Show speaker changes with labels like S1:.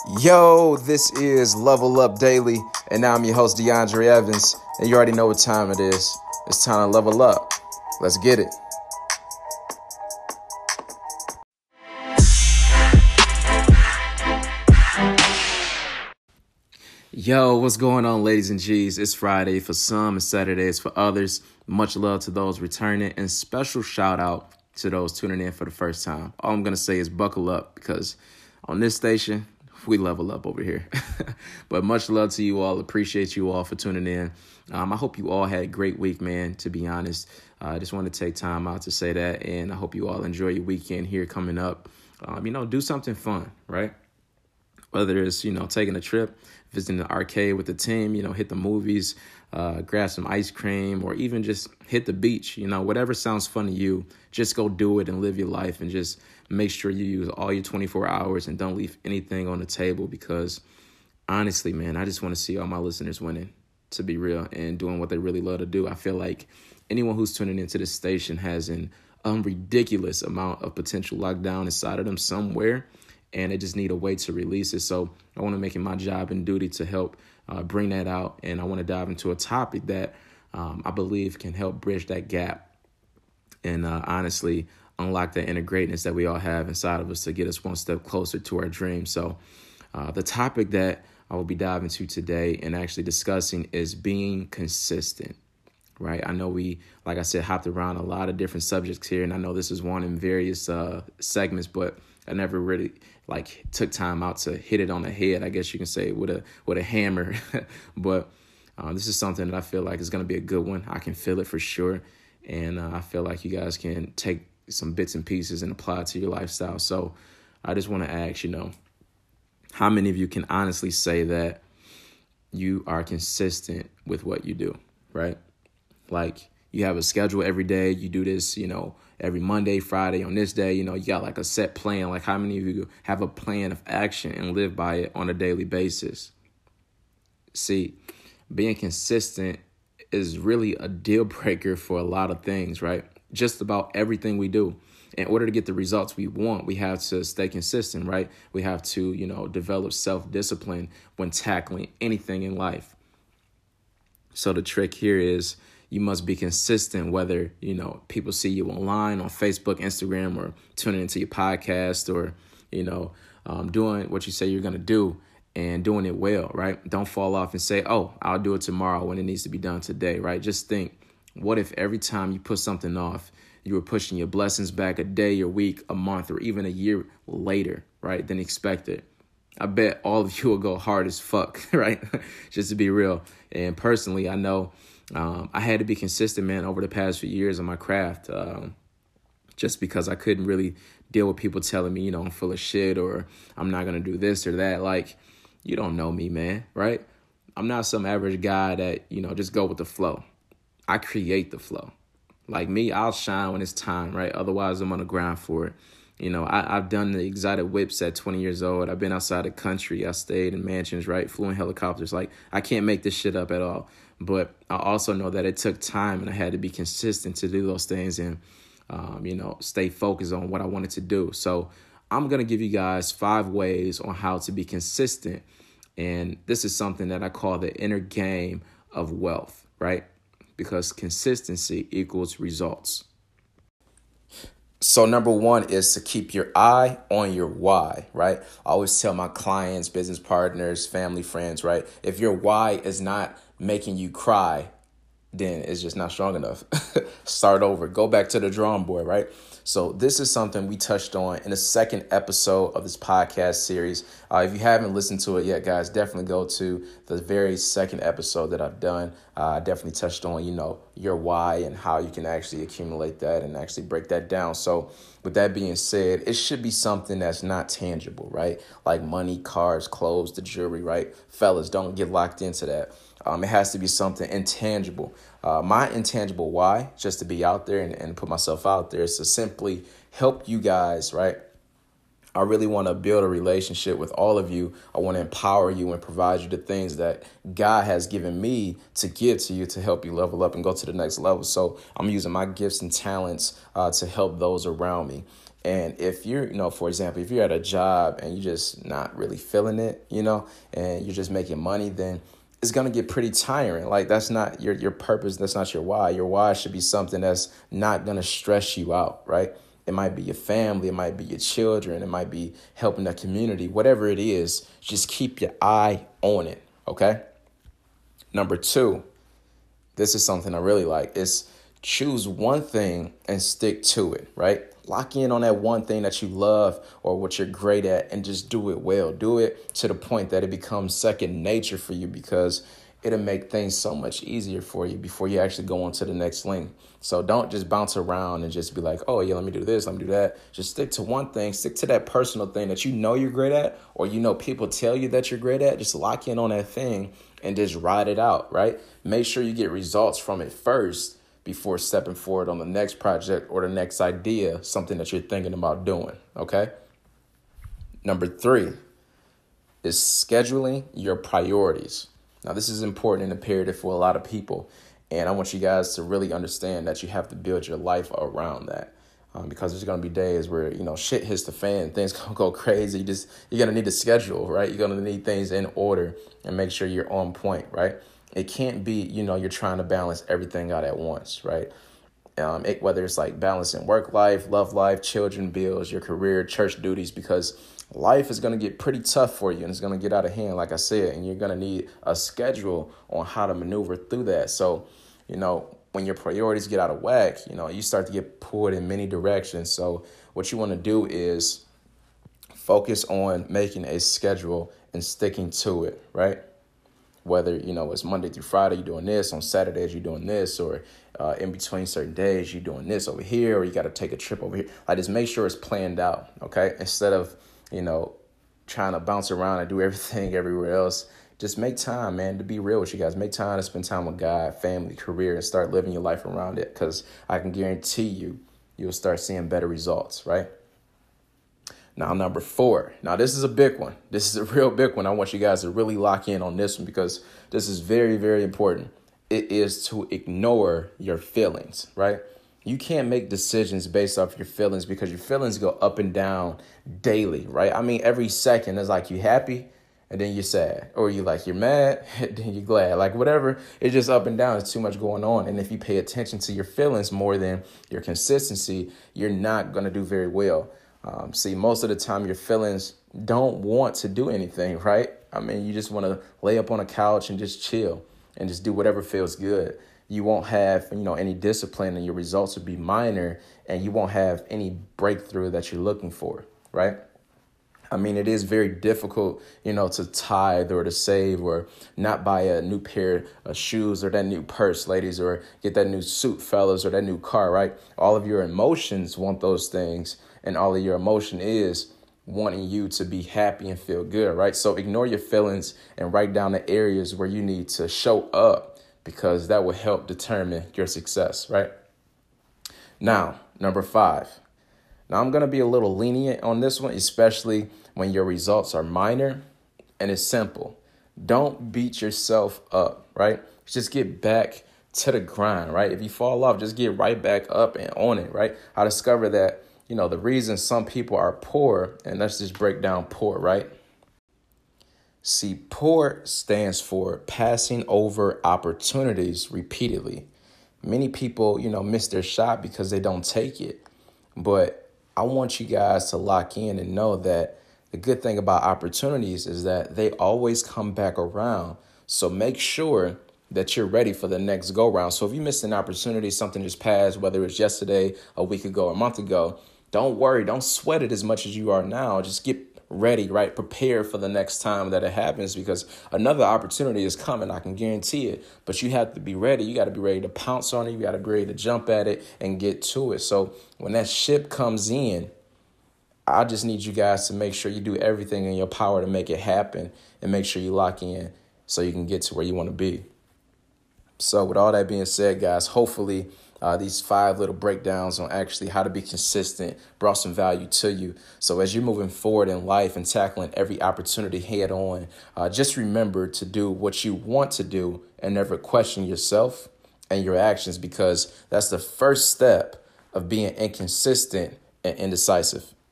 S1: Yo, this is Level Up Daily, and now I'm your host, DeAndre Evans, and you already know what time it is. It's time to level up. Let's get it. Yo, what's going on, ladies and G's? It's Friday for some and Saturdays for others. Much love to those returning, and special shout out to those tuning in for the first time. All I'm going to say is buckle up, because on this station, we level up over here. But much love to you all. Appreciate you all for tuning in. I hope you all had a great week, man, to be honest. I just want to take time out to say that, and I hope you all enjoy your weekend here coming up. Do something fun, right? Whether it's, taking a trip, visiting the arcade with the team, hit the movies, grab some ice cream, or even just hit the beach. Whatever sounds fun to you, just go do it and live your life, and just make sure you use all your 24 hours and don't leave anything on the table, because honestly, man, I just want to see all my listeners winning, to be real, and doing what they really love to do. I feel like anyone who's tuning into this station has an ridiculous amount of potential locked down inside of them somewhere, and they just need a way to release it. So I want to make it my job and duty to help bring that out. And I want to dive into a topic that I believe can help bridge that gap and honestly unlock the inner greatness that we all have inside of us to get us one step closer to our dreams. So the topic that I will be diving into today and actually discussing is being consistent. Right. I know we, like I said, hopped around a lot of different subjects here, and I know this is one in various segments, but I never really took time out to hit it on the head, I guess you can say, with a hammer. But this is something that I feel like is going to be a good one. I can feel it for sure. And I feel like you guys can take some bits and pieces and apply it to your lifestyle. So I just want to ask, how many of you can honestly say that you are consistent with what you do, right? Like, you have a schedule every day. You do this, every Monday, Friday, on this day, you got like a set plan. Like, how many of you have a plan of action and live by it on a daily basis? See, being consistent is really a deal breaker for a lot of things, right? Just about everything we do. In order to get the results we want, we have to stay consistent, right? We have to, develop self-discipline when tackling anything in life. So the trick here is, you must be consistent, whether, people see you online on Facebook, Instagram, or tuning into your podcast, or, doing what you say you're going to do and doing it well, right? Don't fall off and say, oh, I'll do it tomorrow when it needs to be done today, right? Just think, what if every time you put something off, you were pushing your blessings back a day, a week, a month, or even a year later, right, than expected? I bet all of you will go hard as fuck, right? Just to be real. And personally, I know I had to be consistent, man, over the past few years in my craft, just because I couldn't really deal with people telling me, I'm full of shit, or I'm not going to do this or that. Like, you don't know me, man, right? I'm not some average guy that, just go with the flow. I create the flow. Like me, I'll shine when it's time, right? Otherwise, I'm on the grind for it. I've done the exotic whips at 20 years old. I've been outside the country. I stayed in mansions, right? Flew in helicopters. Like, I can't make this shit up at all. But I also know that it took time, and I had to be consistent to do those things and, stay focused on what I wanted to do. So I'm going to give you guys 5 ways on how to be consistent. And this is something that I call the inner game of wealth, right? Because consistency equals results. So number 1 is to keep your eye on your why, right? I always tell my clients, business partners, family, friends, right? If your why is not making you cry, then it's just not strong enough. Start over. Go back to the drawing board, right? So this is something we touched on in the second episode of this podcast series. If you haven't listened to it yet, guys, definitely go to the very second episode that I've done. I definitely touched on, your why and how you can actually accumulate that and actually break that down. So with that being said, it should be something that's not tangible, right? Like money, cars, clothes, the jewelry, right? Fellas, don't get locked into that. It has to be something intangible. My intangible why, just to be out there and put myself out there, is to simply help you guys, right? I really want to build a relationship with all of you. I want to empower you and provide you the things that God has given me to give to you to help you level up and go to the next level. So I'm using my gifts and talents to help those around me. And if you're, for example, if you're at a job and you're just not really feeling it, and you're just making money, then it's going to get pretty tiring. Like, that's not your purpose. That's not your why. Your why should be something that's not going to stress you out, right? It might be your family. It might be your children. It might be helping the community. Whatever it is, just keep your eye on it, okay? Number 2, this is something I really like. Is choose one thing and stick to it, right? Lock in on that one thing that you love or what you're great at and just do it well. Do it to the point that it becomes second nature for you, because it'll make things so much easier for you before you actually go on to the next link. So don't just bounce around and just be like, oh, yeah, let me do this, let me do that. Just stick to one thing. Stick to that personal thing that you're great at, or people tell you that you're great at. Just lock in on that thing and just ride it out, right? Make sure you get results from it first before stepping forward on the next project or the next idea, something that you're thinking about doing, okay? Number 3 is scheduling your priorities. Now, this is important and imperative for a lot of people, and I want you guys to really understand that you have to build your life around that, because there's going to be days where, shit hits the fan, things going to go crazy. You're going to need to schedule, right? You're going to need things in order and make sure you're on point, right? It can't be, you're trying to balance everything out at once, right? Whether it's like balancing work life, love life, children, bills, your career, church duties, because life is going to get pretty tough for you and it's going to get out of hand, like I said, and you're going to need a schedule on how to maneuver through that. So, when your priorities get out of whack, you start to get pulled in many directions. So what you want to do is focus on making a schedule and sticking to it, right? Whether, it's Monday through Friday, you're doing this, on Saturdays, you're doing this, or in between certain days, you're doing this over here, or you got to take a trip over here. Like, just make sure it's planned out, okay? Instead of, trying to bounce around and do everything everywhere else, just make time, man, to be real with you guys. Make time to spend time with God, family, career, and start living your life around it, because I can guarantee you'll start seeing better results, right? Now, number 4. Now, this is a big one. This is a real big one. I want you guys to really lock in on this one, because this is very, very important. It is to ignore your feelings, right? You can't make decisions based off your feelings, because your feelings go up and down daily, right? I mean, every second is like you happy and then you're sad, or you're mad and then you're glad, like whatever. It's just up and down. It's too much going on. And if you pay attention to your feelings more than your consistency, you're not going to do very well. See, most of the time your feelings don't want to do anything, right? I mean, you just want to lay up on a couch and just chill and just do whatever feels good. You won't have, any discipline, and your results will be minor, and you won't have any breakthrough that you're looking for, right? I mean, it is very difficult, to tithe or to save or not buy a new pair of shoes or that new purse, ladies, or get that new suit, fellas, or that new car, right? All of your emotions want those things, and all of your emotion is wanting you to be happy and feel good, right? So ignore your feelings and write down the areas where you need to show up, because that will help determine your success, right? Now, number 5. Now, I'm going to be a little lenient on this one, especially when your results are minor, and it's simple. Don't beat yourself up, right? Just get back to the grind, right? If you fall off, just get right back up and on it, right? I discovered that, the reason some people are poor, and let's just break down poor, right? See, poor stands for passing over opportunities repeatedly. Many people, miss their shot because they don't take it. But I want you guys to lock in and know that the good thing about opportunities is that they always come back around. So make sure that you're ready for the next go round. So if you missed an opportunity, something just passed, whether it's yesterday, a week ago, a month ago, don't worry. Don't sweat it as much as you are now. Just get ready, right? Prepare for the next time that it happens, because another opportunity is coming. I can guarantee it, but you have to be ready. You got to be ready to pounce on it. You got to be ready to jump at it and get to it. So when that ship comes in, I just need you guys to make sure you do everything in your power to make it happen, and make sure you lock in so you can get to where you want to be. So with all that being said, guys, hopefully these 5 little breakdowns on actually how to be consistent brought some value to you. So as you're moving forward in life and tackling every opportunity head on, just remember to do what you want to do and never question yourself and your actions, because that's the first step of being inconsistent and indecisive.